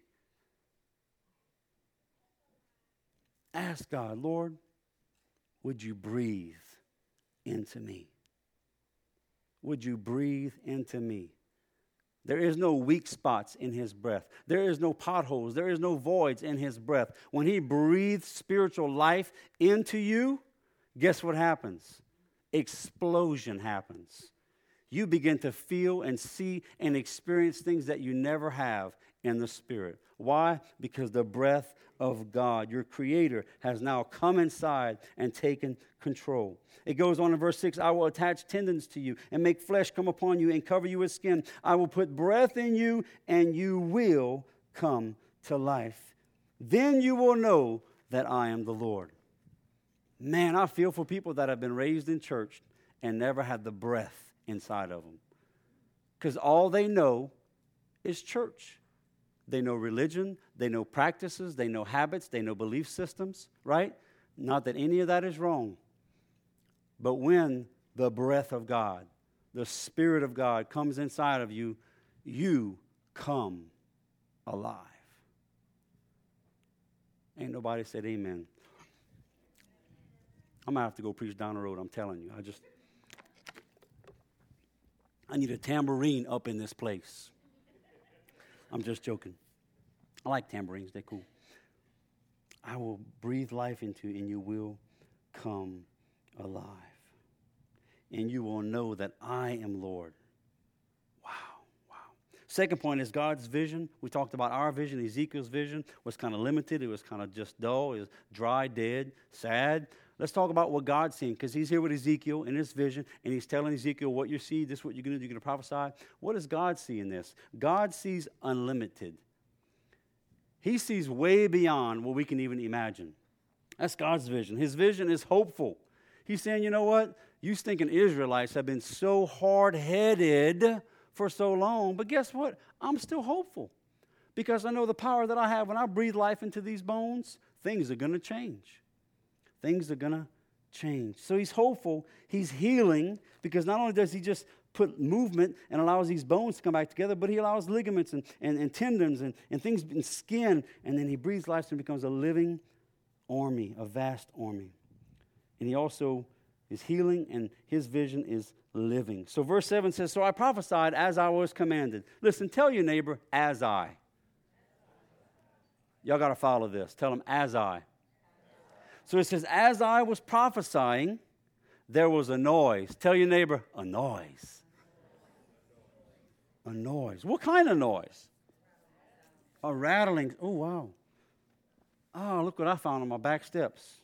Speaker 1: Ask God, Lord, would you breathe into me? Would you breathe into me? There is no weak spots in his breath. There is no potholes. There is no voids in his breath. When he breathes spiritual life into you, guess what happens? Explosion happens. You begin to feel and see and experience things that you never have in the Spirit. Why? Because the breath of God, your Creator, has now come inside and taken control. It goes on in verse six, I will attach tendons to you and make flesh come upon you and cover you with skin. I will put breath in you and you will come to life. Then you will know that I am the Lord. Man, I feel for people that have been raised in church and never had the breath inside of them. Because all they know is church. They know religion, they know practices, they know habits, they know belief systems, right? Not that any of that is wrong. But when the breath of God, the Spirit of God comes inside of you, you come alive. Ain't nobody said amen. I might have to go preach down the road, I'm telling you. I just, I need a tambourine up in this place. I'm just joking. I like tambourines, they're cool. I will breathe life into you, and you will come alive. And you will know that I am Lord. Wow, wow. Second point is God's vision. We talked about our vision. Ezekiel's vision was kind of limited. It was kind of just dull. It was dry, dead, sad. Let's talk about what God's seeing, because he's here with Ezekiel in his vision, and he's telling Ezekiel what you see, this is what you're going to do, you're going to prophesy. What does God see in this? God sees unlimited. He sees way beyond what we can even imagine. That's God's vision. His vision is hopeful. He's saying, you know what? You stinking Israelites have been so hard-headed for so long, but guess what? I'm still hopeful, because I know the power that I have. When I breathe life into these bones, things are going to change. Things are going to change. So he's hopeful. He's healing, because not only does he just put movement and allows these bones to come back together, but he allows ligaments and, and, and tendons and, and things in skin, and then he breathes life and becomes a living army, a vast army. And he also is healing, and his vision is living. So verse seven says, so I prophesied as I was commanded. Listen, tell your neighbor, as I. Y'all got to follow this. Tell them, as I. So it says, as I was prophesying, there was a noise. Tell your neighbor, a noise. A noise. What kind of noise? A rattling. Oh, wow. Oh, look what I found on my back steps.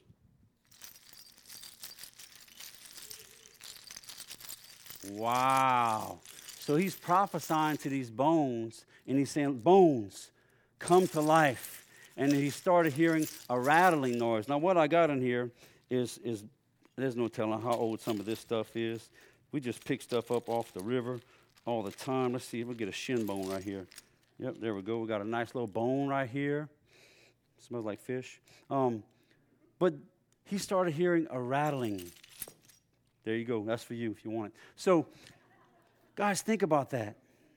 Speaker 1: Wow. So he's prophesying to these bones, and he's saying, bones, come to life. And he started hearing a rattling noise. Now, what I got in here is, is there's no telling how old some of this stuff is. We just pick stuff up off the river all the time. Let's see if we get a shin bone right here. Yep, there we go. We got a nice little bone right here. Smells like fish. Um, but he started hearing a rattling. There you go. That's for you if you want it. So, guys, think about that.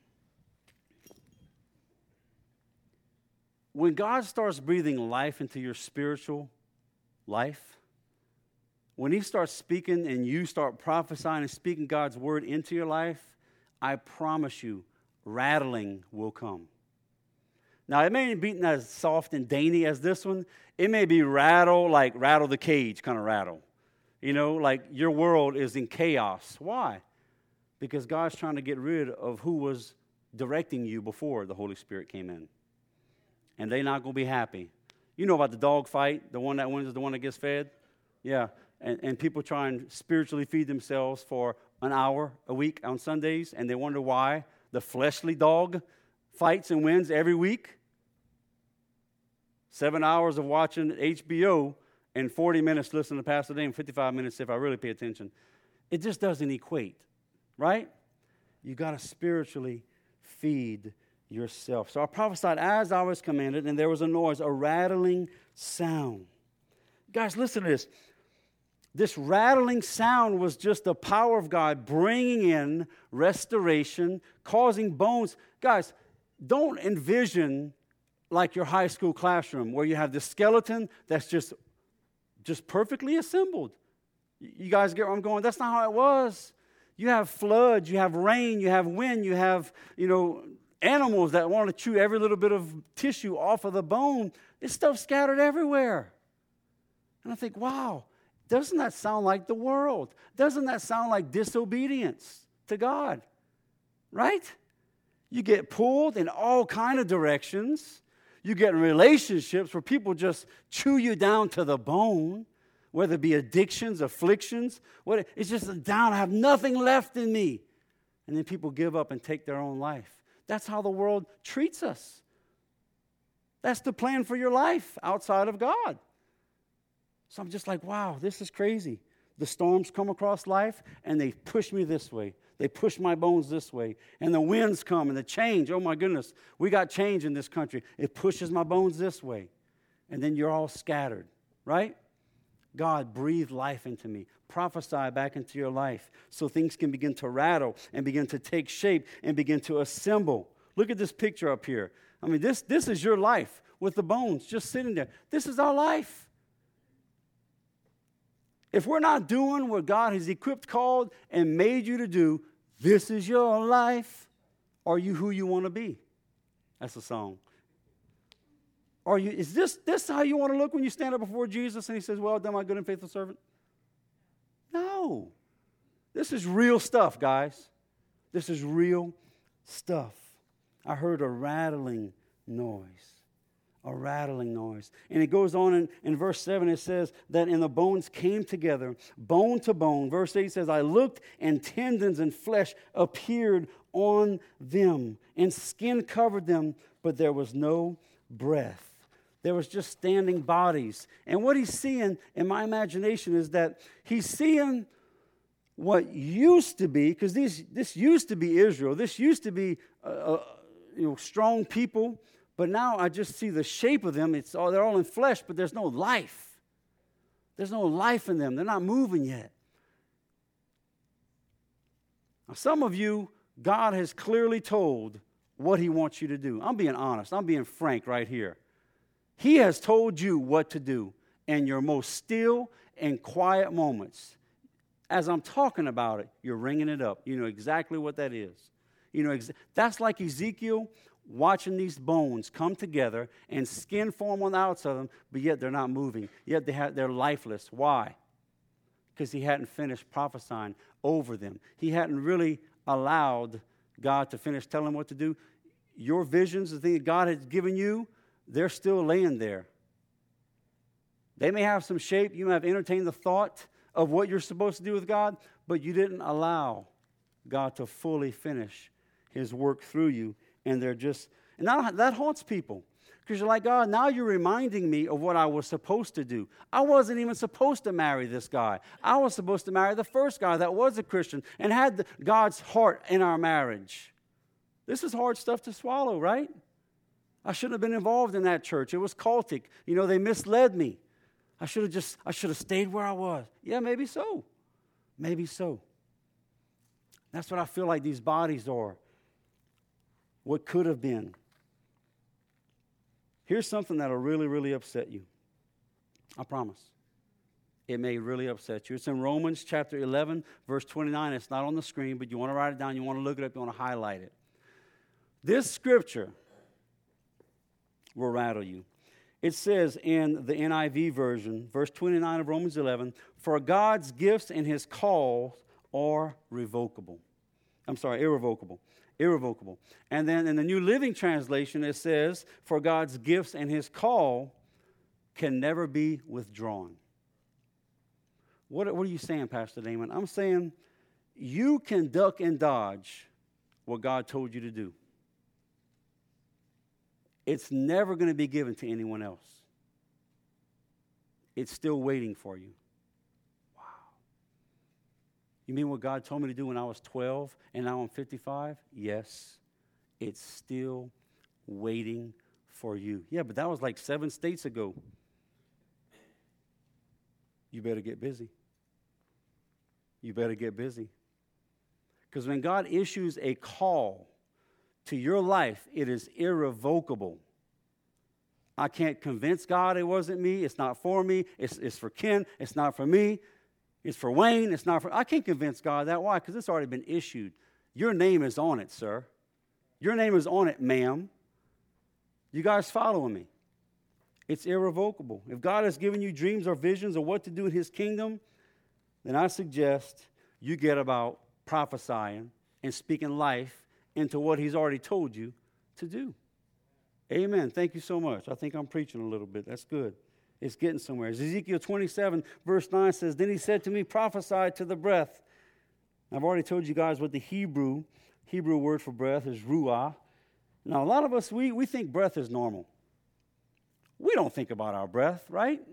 Speaker 1: When God starts breathing life into your spiritual life, when he starts speaking and you start prophesying and speaking God's word into your life, I promise you, rattling will come. Now, it may be as soft and dainty as this one. It may be rattle, like rattle the cage kind of rattle. You know, like your world is in chaos. Why? Because God's trying to get rid of who was directing you before the Holy Spirit came in. And they're not going to be happy. You know about the dog fight, the one that wins is the one that gets fed? Yeah, and, and people try and spiritually feed themselves for an hour a week on Sundays, and they wonder why the fleshly dog fights and wins every week. Seven hours of watching H B O and forty minutes listening to Pastor Dave, fifty-five minutes if I really pay attention. It just doesn't equate, right? You got to spiritually feed yourself. So I prophesied as I was commanded, and there was a noise, a rattling sound. Guys, listen to this. This rattling sound was just the power of God bringing in restoration, causing bones. Guys, don't envision like your high school classroom where you have the skeleton that's just, just perfectly assembled. You guys get where I'm going? That's not how it was. You have floods, you have rain, you have wind, you have, you know, animals that want to chew every little bit of tissue off of the bone. This stuff's scattered everywhere. And I think, wow, doesn't that sound like the world? Doesn't that sound like disobedience to God? Right? You get pulled in all kind of directions. You get in relationships where people just chew you down to the bone, whether it be addictions, afflictions. What it's just down. I have nothing left in me. And then people give up and take their own life. That's how the world treats us. That's the plan for your life outside of God. So I'm just like, wow, this is crazy. The storms come across life, and they push me this way. They push my bones this way. And the winds come, and the change, oh my goodness, we got change in this country. It pushes my bones this way. And then you're all scattered, right? God, breathe life into me. Prophesy back into your life so things can begin to rattle and begin to take shape and begin to assemble. Look at this picture up here. I mean, this, this is your life with the bones just sitting there. This is our life. If we're not doing what God has equipped, called, and made you to do, this is your life. Are you who you want to be? That's a song. Are you, is this, this how you want to look when you stand up before Jesus and he says, well done, my good and faithful servant? No. This is real stuff, guys. This is real stuff. I heard a rattling noise. A rattling noise. And it goes on in, in verse seven, it says that and the bones came together, bone to bone. Verse eight says, I looked, and tendons and flesh appeared on them, and skin covered them, but there was no breath. There was just standing bodies. And what he's seeing in my imagination is that he's seeing what used to be, because these this used to be Israel. This used to be uh, uh, you know, strong people. But now I just see the shape of them. It's all, they're all in flesh, but there's no life. There's no life in them. They're not moving yet. Now, some of you, God has clearly told what he wants you to do. I'm being honest. I'm being frank right here. He has told you what to do in your most still and quiet moments. As I'm talking about it, you're ringing it up. You know exactly what that is. You know, ex- that's like Ezekiel watching these bones come together and skin form on the outside of them, but yet they're not moving. Yet they have, they're lifeless. Why? Because he hadn't finished prophesying over them. He hadn't really allowed God to finish telling him what to do. Your visions, the thing that God has given you, they're still laying there. They may have some shape. You may have entertained the thought of what you're supposed to do with God, but you didn't allow God to fully finish his work through you. And they're just, and that, that haunts people. Because you're like, God, now you're reminding me of what I was supposed to do. I wasn't even supposed to marry this guy. I was supposed to marry the first guy that was a Christian and had the, God's heart in our marriage. This is hard stuff to swallow, right? I shouldn't have been involved in that church. It was cultic. You know, they misled me. I should have just, I should have stayed where I was. Yeah, maybe so. Maybe so. That's what I feel like these bodies are. What could have been. Here's something that'll really, really upset you. I promise. It may really upset you. It's in Romans chapter eleven, verse twenty-nine. It's not on the screen, but you want to write it down. You want to look it up. You want to highlight it. This scripture will rattle you. It says in the N I V version, verse twenty-nine of Romans eleven, for God's gifts and his calls are revocable. I'm sorry, irrevocable. Irrevocable. And then in the New Living Translation, it says, for God's gifts and his call can never be withdrawn. What, what are you saying, Pastor Damon? I'm saying you can duck and dodge what God told you to do. It's never going to be given to anyone else. It's still waiting for you. Wow. You mean what God told me to do when I was twelve and now I'm fifty-five? Yes. It's still waiting for you. Yeah, but that was like seven states ago. You better get busy. You better get busy. Because when God issues a call to your life, it is irrevocable. I can't convince God it wasn't me. It's not for me. It's, it's for Ken. It's not for me. It's for Wayne. It's not for... I can't convince God that. Why? Because it's already been issued. Your name is on it, sir. Your name is on it, ma'am. You guys following me? It's irrevocable. If God has given you dreams or visions of what to do in his kingdom, then I suggest you get about prophesying and speaking life into what he's already told you to do. Amen. Thank you so much. I think I'm preaching a little bit. That's good. It's getting somewhere. Ezekiel twenty-seven, verse nine says, then he said to me, prophesy to the breath. I've already told you guys what the Hebrew, Hebrew word for breath is ruah. Now, a lot of us, we, we think breath is normal. We don't think about our breath, right?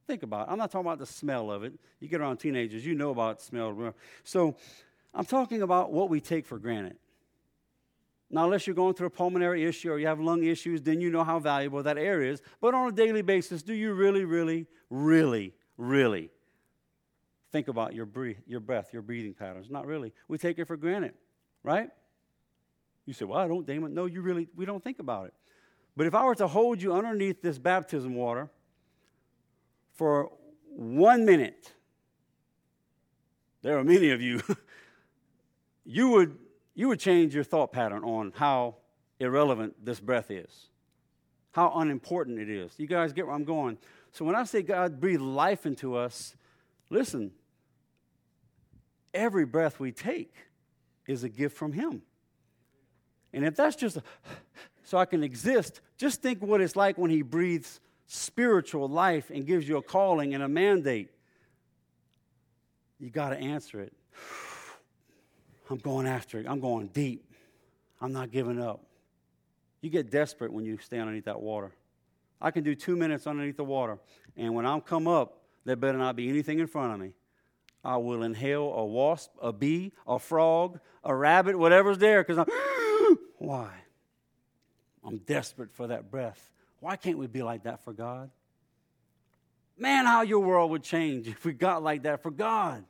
Speaker 1: Think about it. I'm not talking about the smell of it. You get around teenagers, you know about the smell. So I'm talking about what we take for granted. Now, unless you're going through a pulmonary issue or you have lung issues, then you know how valuable that air is. But on a daily basis, do you really, really, really, really think about your breath, your breath, your breathing patterns? Not really. We take it for granted, right? You say, well, I don't, Damon. No, you really, we don't think about it. But if I were to hold you underneath this baptism water for one minute, there are many of you, you would you would change your thought pattern on how irrelevant this breath is, how unimportant it is. You guys get where I'm going? So when I say God breathed life into us, listen, every breath we take is a gift from Him. And if that's just a, so I can exist, just think what it's like when He breathes spiritual life and gives you a calling and a mandate. You got to answer it. I'm going after it. I'm going deep. I'm not giving up. You get desperate when you stay underneath that water. I can do two minutes underneath the water, and when I come up, there better not be anything in front of me. I will inhale a wasp, a bee, a frog, a rabbit, whatever's there, because I'm, why? I'm desperate for that breath. Why can't we be like that for God? Man, how your world would change if we got like that for God.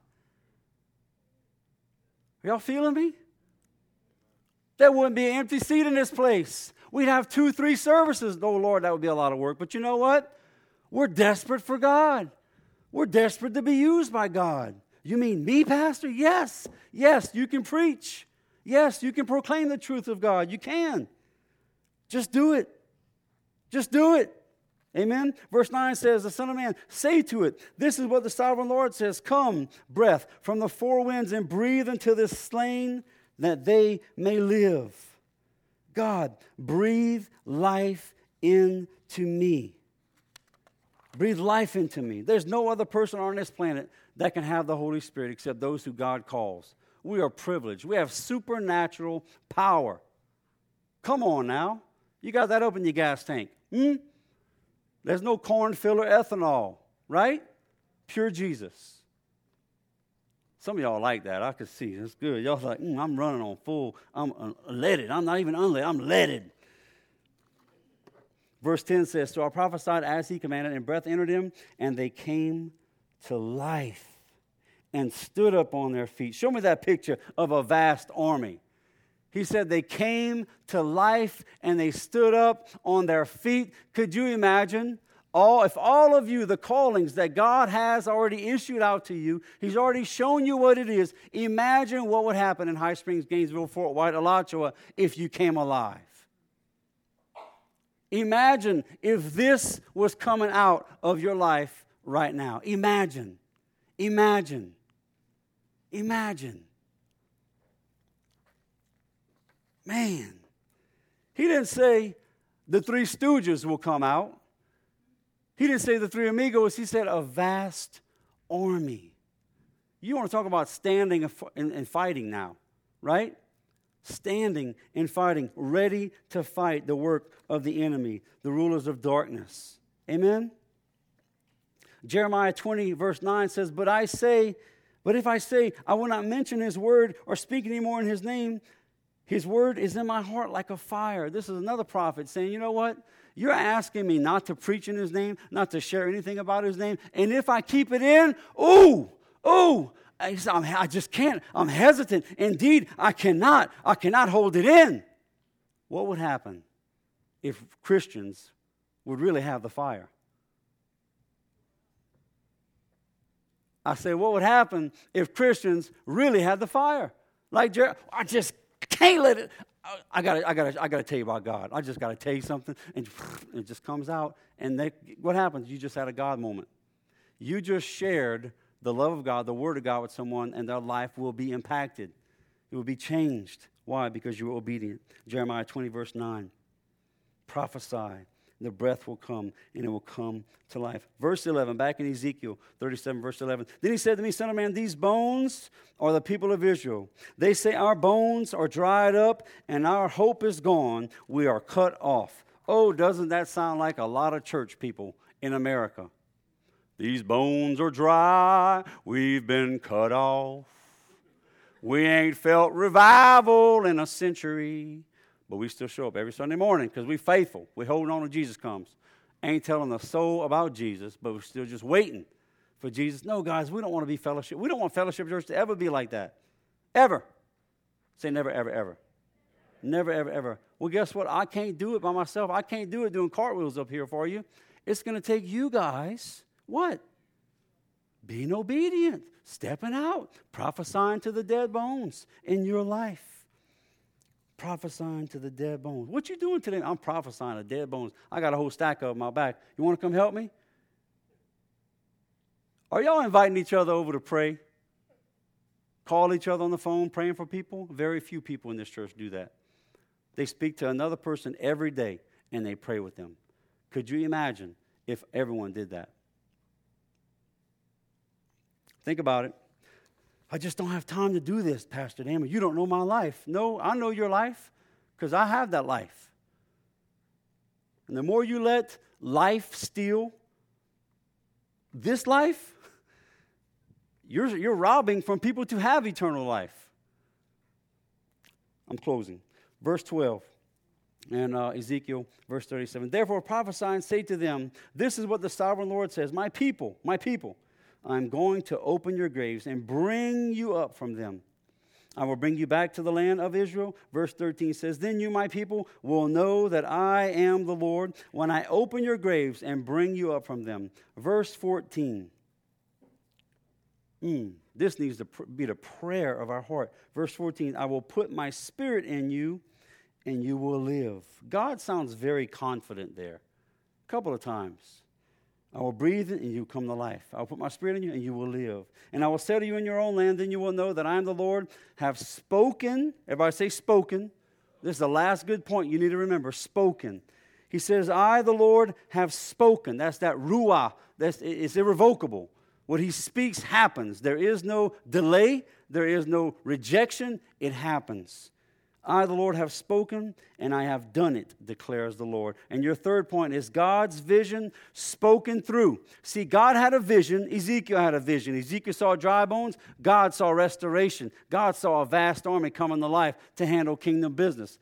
Speaker 1: Are y'all feeling me? There wouldn't be an empty seat in this place. We'd have two, three services. Oh, Lord, that would be a lot of work. But you know what? We're desperate for God. We're desperate to be used by God. You mean me, Pastor? Yes. Yes, you can preach. Yes, you can proclaim the truth of God. You can. Just do it. Just do it. Amen? Verse nine says, the Son of Man, say to it, this is what the sovereign Lord says, come, breath, from the four winds, and breathe into this slain, that they may live. God, breathe life into me. Breathe life into me. There's no other person on this planet that can have the Holy Spirit except those who God calls. We are privileged. We have supernatural power. Come on now. You got that up in your gas tank. Hmm? There's no corn filler ethanol, right? Pure Jesus. Some of y'all like that. I could see. That's good. Y'all like, mm, I'm running on full. I'm unleaded. I'm not even unleaded. I'm leaded. Verse ten says, so I prophesied as He commanded, and breath entered him, and they came to life and stood up on their feet. Show me that picture of a vast army. He said they came to life and they stood up on their feet. Could you imagine? All, if all of you, the callings that God has already issued out to you, He's already shown you what it is. Imagine what would happen in High Springs, Gainesville, Fort White, Alachua if you came alive. Imagine if this was coming out of your life right now. Imagine. Imagine. Imagine. Man, He didn't say the Three Stooges will come out. He didn't say the Three Amigos. He said a vast army. You want to talk about standing and fighting now, right? Standing and fighting, ready to fight the work of the enemy, the rulers of darkness. Amen? Jeremiah twenty, verse nine says, But I say, but if I say, I will not mention His word or speak anymore in His name, His word is in my heart like a fire. This is another prophet saying, you know what? You're asking me not to preach in His name, not to share anything about His name. And if I keep it in, ooh, ooh, I, I just can't. I'm hesitant. Indeed, I cannot. I cannot hold it in. What would happen if Christians would really have the fire? I say, what would happen if Christians really had the fire? Like, Jer- I just can't let it. I got I got I got to tell you about God. I just got to tell you something, and it just comes out. And they, what happens? You just had a God moment. You just shared the love of God, the Word of God with someone, and their life will be impacted. It will be changed. Why? Because you were obedient. Jeremiah twenty, verse nine. Prophesy. The breath will come, and it will come to life. Verse eleven, back in Ezekiel thirty-seven, verse eleven. Then he said to me, Son of man, these bones are the people of Israel. They say, our bones are dried up, and our hope is gone. We are cut off. Oh, doesn't that sound like a lot of church people in America? These bones are dry, we've been cut off. We ain't felt revival in a century. But we still show up every Sunday morning because we're faithful. We're holding on till Jesus comes. Ain't telling a soul about Jesus, but we're still just waiting for Jesus. No, guys, we don't want to be fellowship. We don't want Fellowship Church to ever be like that. Ever. Say never, ever, ever. Never, ever, ever. Well, guess what? I can't do it by myself. I can't do it doing cartwheels up here for you. It's going to take you guys, what? Being obedient, stepping out, prophesying to the dead bones in your life. Prophesying to the dead bones. What you doing today? I'm prophesying to dead bones. I got a whole stack of them in my back. You want to come help me? Are y'all inviting each other over to pray? Call each other on the phone, praying for people? Very few people in this church do that. They speak to another person every day, and they pray with them. Could you imagine if everyone did that? Think about it. I just don't have time to do this, Pastor Damon. You don't know my life. No, I know your life because I have that life. And the more you let life steal this life, you're, you're robbing from people to have eternal life. I'm closing. Verse twelve. And uh, Ezekiel, verse thirty-seven. Therefore prophesy and say to them, this is what the sovereign Lord says, my people, my people, I'm going to open your graves and bring you up from them. I will bring you back to the land of Israel. Verse thirteen says, then you, my people, will know that I am the Lord when I open your graves and bring you up from them. Verse fourteen. Mm, this needs to pr- be the prayer of our heart. Verse fourteen, I will put my spirit in you and you will live. God sounds very confident there. A couple of times. I will breathe and you come to life. I will put my spirit in you and you will live. And I will settle you in your own land, then you will know that I am the Lord, have spoken. Everybody say spoken. This is the last good point you need to remember, spoken. He says, I, the Lord, have spoken. That's that ruah. That's, it's irrevocable. What he speaks happens. There is no delay. There is no rejection. It happens. I, the Lord, have spoken, and I have done it, declares the Lord. And your third point is God's vision spoken through. See, God had a vision. Ezekiel had a vision. Ezekiel saw dry bones. God saw restoration. God saw a vast army coming to life to handle kingdom business.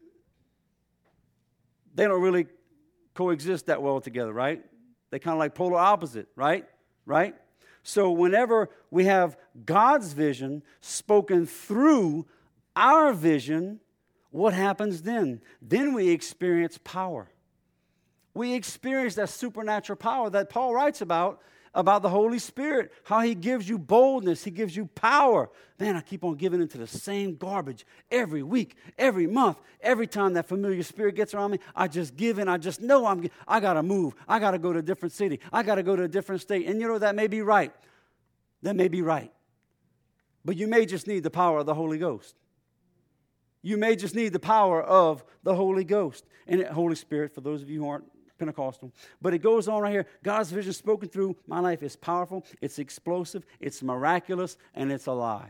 Speaker 1: They don't really coexist that well together, right? They kind of like polar opposite, right? Right? So whenever we have God's vision spoken through our vision, what happens then? Then we experience power. We experience that supernatural power that Paul writes about, about the Holy Spirit, how he gives you boldness, he gives you power. Man, I keep on giving into the same garbage every week, every month, every time that familiar spirit gets around me, I just give in. I just know I'm, I got to move. I got to go to a different city. I got to go to a different state. And you know, that may be right. That may be right. But you may just need the power of the Holy Ghost. You may just need the power of the Holy Ghost and Holy Spirit for those of you who aren't Pentecostal. But it goes on right here. God's vision spoken through my life is powerful, it's explosive, it's miraculous, and it's alive.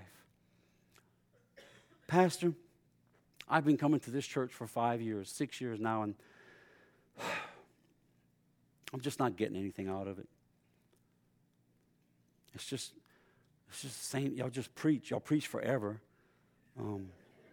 Speaker 1: Pastor, I've been coming to this church for five years, six years now, and I'm just not getting anything out of it. It's just, it's just the same. Y'all just preach. Y'all preach forever. Um,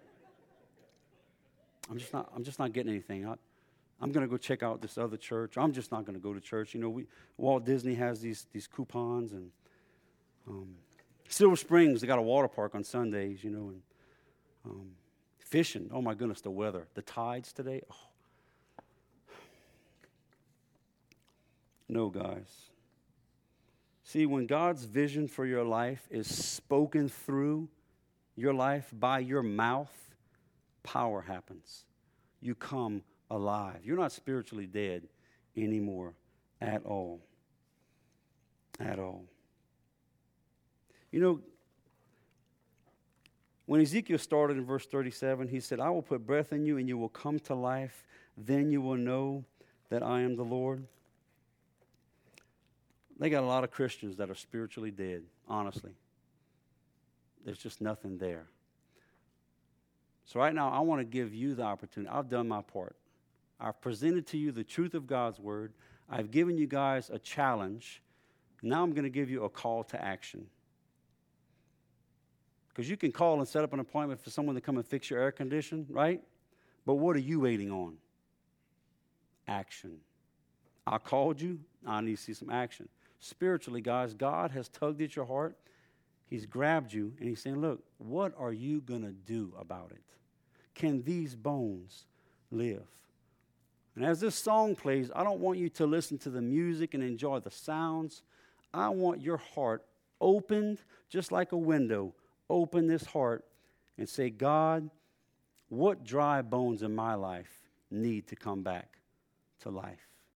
Speaker 1: I'm just not. I'm just not getting anything. I, I'm going to go check out this other church. I'm just not going to go to church. You know, we Walt Disney has these these coupons, and um, Silver Springs, they got a water park on Sundays. You know, and um, fishing. Oh my goodness, the weather, the tides today. Oh. No, guys. See, when God's vision for your life is spoken through your life by your mouth, power happens. You come alive. You're not spiritually dead anymore at all. At all. You know, when Ezekiel started in verse thirty-seven, he said, I will put breath in you and you will come to life. Then you will know that I am the Lord. They got a lot of Christians that are spiritually dead, honestly. There's just nothing there. So right now, I want to give you the opportunity. I've done my part. I've presented to you the truth of God's word. I've given you guys a challenge Now I'm going to give you a call to action. Because you can call and set up an appointment for someone to come and fix your air condition, right? But what are you waiting on? Action. I called you. I need to see some action. Spiritually, guys, God has tugged at your heart. He's grabbed you, and he's saying, look, what are you going to do about it? Can these bones live? And as this song plays, I don't want you to listen to the music and enjoy the sounds. I want your heart opened, just like a window. Open this heart and say, God, what dry bones in my life need to come back to life?